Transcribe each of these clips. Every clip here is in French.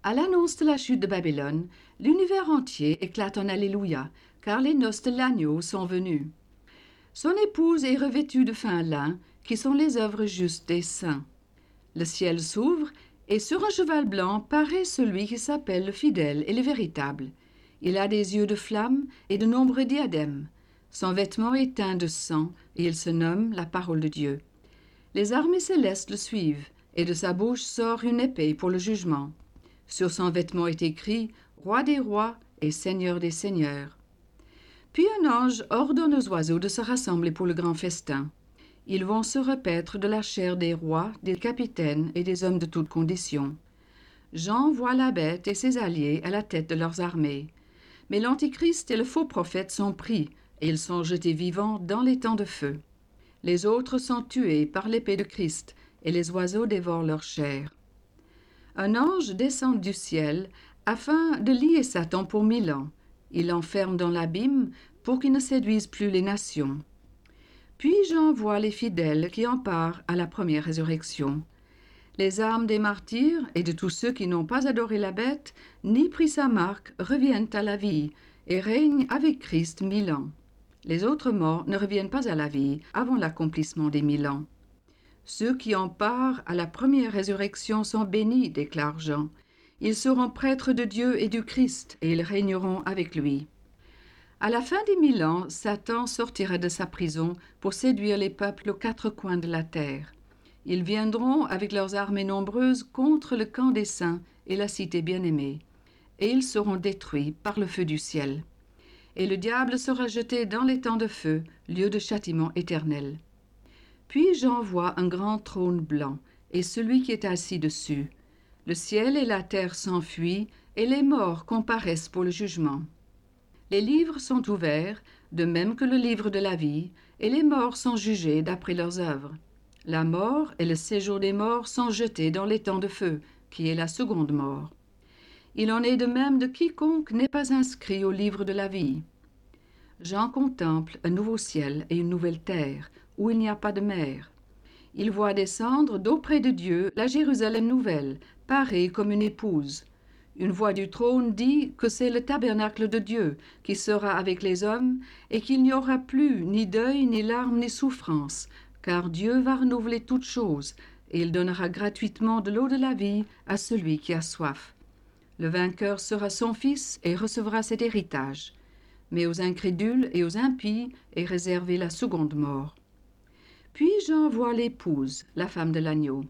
À l'annonce de la chute de Babylone, l'univers entier éclate en Alléluia, car les noces de l'agneau sont venues. Son épouse est revêtue de fin lin, qui sont les œuvres justes des saints. Le ciel s'ouvre, et sur un cheval blanc paraît celui qui s'appelle le fidèle et le véritable. Il a des yeux de flamme et de nombreux diadèmes. Son vêtement est teint de sang, et il se nomme la parole de Dieu. Les armées célestes le suivent, et de sa bouche sort une épée pour le jugement. Sur son vêtement est écrit « Roi des rois et Seigneur des seigneurs ». Puis un ange ordonne aux oiseaux de se rassembler pour le grand festin. Ils vont se repaître de la chair des rois, des capitaines et des hommes de toutes conditions. Jean voit la bête et ses alliés à la tête de leurs armées. Mais l'Antichrist et le faux prophète sont pris, et ils sont jetés vivants dans les temps de feu. Les autres sont tués par l'épée de Christ, et les oiseaux dévorent leur chair. Un ange descend du ciel afin de lier Satan pour 1000 ans. Il l'enferme dans l'abîme pour qu'il ne séduise plus les nations. Puis Jean voit les fidèles qui en partent à la première résurrection. Les âmes des martyrs et de tous ceux qui n'ont pas adoré la bête, ni pris sa marque, reviennent à la vie et règnent avec Christ 1000 ans. Les autres morts ne reviennent pas à la vie avant l'accomplissement des 1000 ans. Ceux qui en partent à la première résurrection sont bénis, déclare Jean. Ils seront prêtres de Dieu et du Christ, et ils régneront avec lui. À la fin des 1000 ans, Satan sortira de sa prison pour séduire les peuples aux 4 coins de la terre. Ils viendront avec leurs armées nombreuses contre le camp des saints et la cité bien-aimée, et ils seront détruits par le feu du ciel. Et le diable sera jeté dans les temps de feu, lieu de châtiment éternel. Puis Jean voit un grand trône blanc, et celui qui est assis dessus. Le ciel et la terre s'enfuient, et les morts comparaissent pour le jugement. Les livres sont ouverts, de même que le livre de la vie, et les morts sont jugés d'après leurs œuvres. La mort et le séjour des morts sont jetés dans les temps de feu, qui est la seconde mort. Il en est de même de quiconque n'est pas inscrit au livre de la vie. Jean contemple un nouveau ciel et une nouvelle terre, où il n'y a pas de mer. Il voit descendre d'auprès de Dieu la Jérusalem nouvelle, parée comme une épouse. Une voix du trône dit que c'est le tabernacle de Dieu qui sera avec les hommes et qu'il n'y aura plus ni deuil, ni larmes, ni souffrance, car Dieu va renouveler toutes choses et il donnera gratuitement de l'eau de la vie à celui qui a soif. Le vainqueur sera son fils et recevra cet héritage. Mais aux incrédules et aux impies est réservée la seconde mort. Puis Jean voit l'épouse, la femme de l'agneau.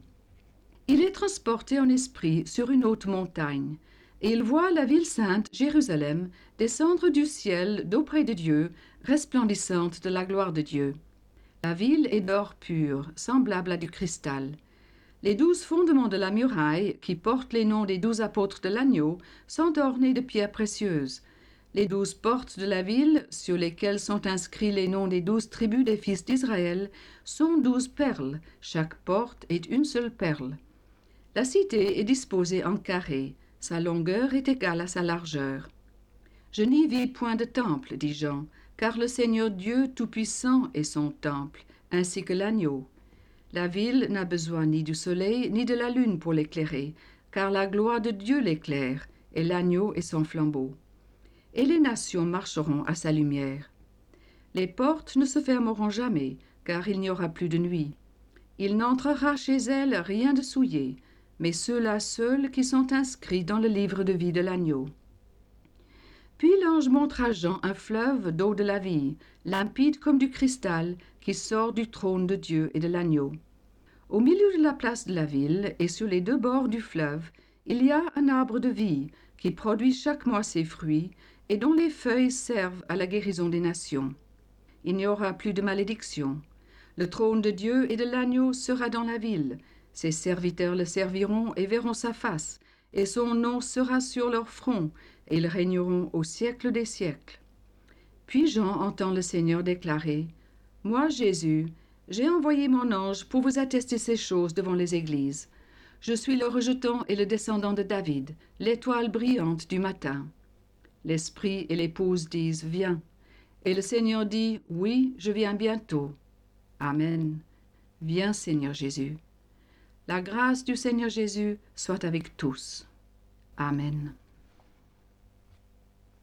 Il est transporté en esprit sur une haute montagne, et il voit la ville sainte, Jérusalem, descendre du ciel d'auprès de Dieu, resplendissante de la gloire de Dieu. La ville est d'or pur, semblable à du cristal. Les 12 fondements de la muraille, qui portent les noms des 12 apôtres de l'agneau, sont ornés de pierres précieuses. Les 12 portes de la ville, sur lesquelles sont inscrits les noms des 12 tribus des fils d'Israël, sont 12 perles. Chaque porte est une seule perle. La cité est disposée en carré. Sa longueur est égale à sa largeur. Je n'y vis point de temple, dit Jean, car le Seigneur Dieu Tout-Puissant est son temple, ainsi que l'agneau. La ville n'a besoin ni du soleil ni de la lune pour l'éclairer, car la gloire de Dieu l'éclaire, et l'agneau est son flambeau. Et les nations marcheront à sa lumière. Les portes ne se fermeront jamais, car il n'y aura plus de nuit. Il n'entrera chez elles rien de souillé, mais ceux-là seuls qui sont inscrits dans le livre de vie de l'agneau. Puis l'ange montre à Jean un fleuve d'eau de la vie, limpide comme du cristal, qui sort du trône de Dieu et de l'agneau. Au milieu de la place de la ville et sur les 2 bords du fleuve, il y a un arbre de vie qui produit chaque mois ses fruits et dont les feuilles servent à la guérison des nations. Il n'y aura plus de malédiction. Le trône de Dieu et de l'agneau sera dans la ville. Ses serviteurs le serviront et verront sa face, et son nom sera sur leur front, et ils régneront au siècle des siècles. Puis Jean entend le Seigneur déclarer « Moi, Jésus, j'ai envoyé mon ange pour vous attester ces choses devant les églises. Je suis le rejeton et le descendant de David, l'étoile brillante du matin. » L'Esprit et l'épouse disent « Viens ». Et le Seigneur dit « Oui, je viens bientôt. » Amen. Viens, Seigneur Jésus. La grâce du Seigneur Jésus soit avec tous. Amen.